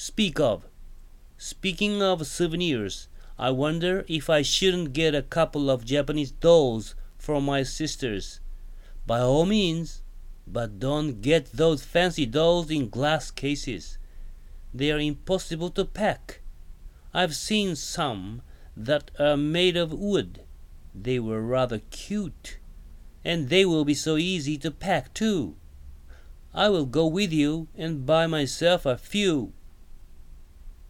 Speaking of souvenirs, I wonder if I shouldn't get a couple of Japanese dolls for my sisters. By all means, but don't get those fancy dolls in glass cases. They are impossible to pack. I've seen some that are made of wood. They were rather cute, and they will be so easy to pack too. I will go with you and buy myself a few.